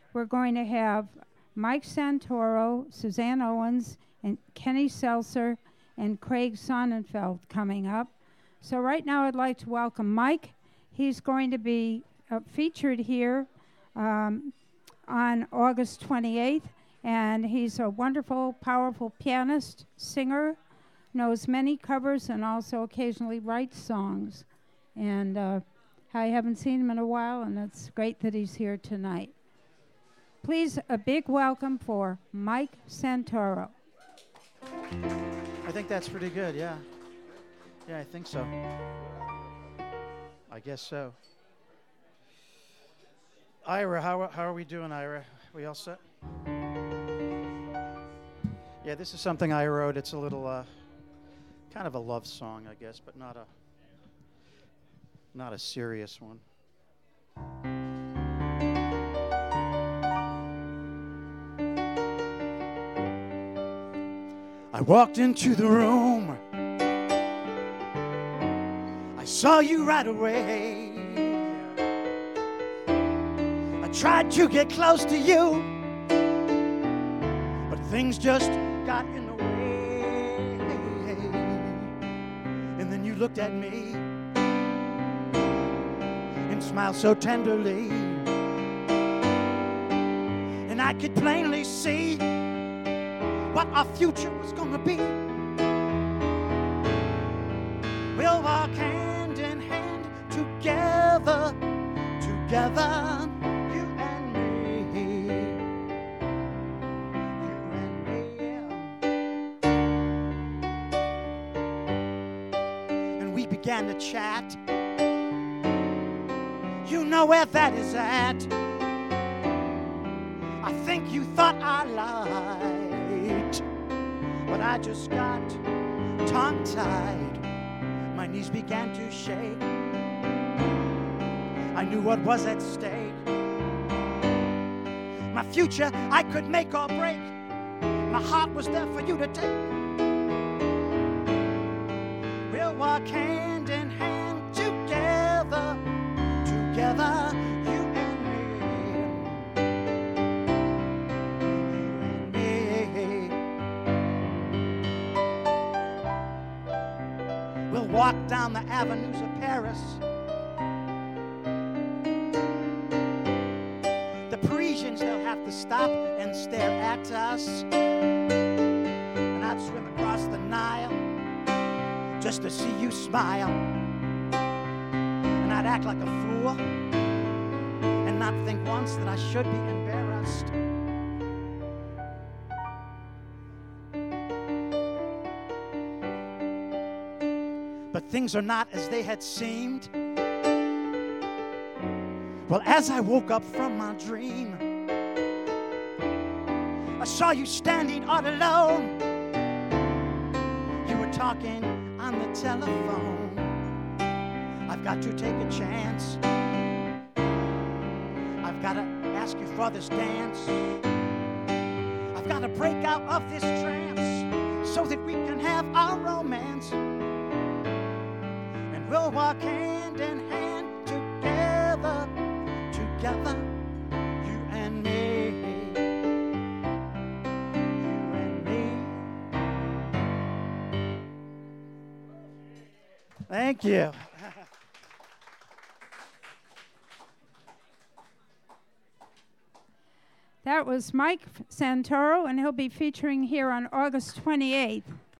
we're going to have Mike Santoro, Suzanne Owens, and Kenny Seltzer, and Craig Sonnenfeld coming up. So right now I'd like to welcome Mike. He's going to be featured here on August 28th, and he's a wonderful, powerful pianist, singer, knows many covers, and also occasionally writes songs. And I haven't seen him in a while, and it's great that he's here tonight. Please, a big welcome for Mike Santoro. I think that's pretty good, yeah. Yeah, I think so. I guess so. Ira, how are we doing, Ira? We all set? Yeah, this is something I wrote. It's a little, kind of a love song, I guess, but not a serious one. I walked into the room. I saw you right away. I tried to get close to you, but things just got in the way. And then you looked at me and smiled so tenderly, and I could plainly see what our future was gonna be. We'll walk hand in hand together, together, you and me, you and me. And we began to chat. You know where that is at. I think you thought I lied, but I just got tongue-tied. My knees began to shake. I knew what was at stake. My future I could make or break. My heart was there for you to take. We'll walk hand in hand together, together, you and me. We'll walk down the avenues of Paris. The Parisians, they'll have to stop and stare at us. And I'd swim across the Nile just to see you smile. And I'd act like a fool and not think once that I should be embarrassed. But things are not as they had seemed. Well, as I woke up from my dream, I saw you standing all alone. You were talking on the telephone. I've got to take a chance. I've got to ask you for this dance. I've got to break out of this trance so that we can have our romance. We'll walk hand in hand together, together, you and me, you and me. Thank you. That was Mike Santoro, and he'll be featuring here on August 28th.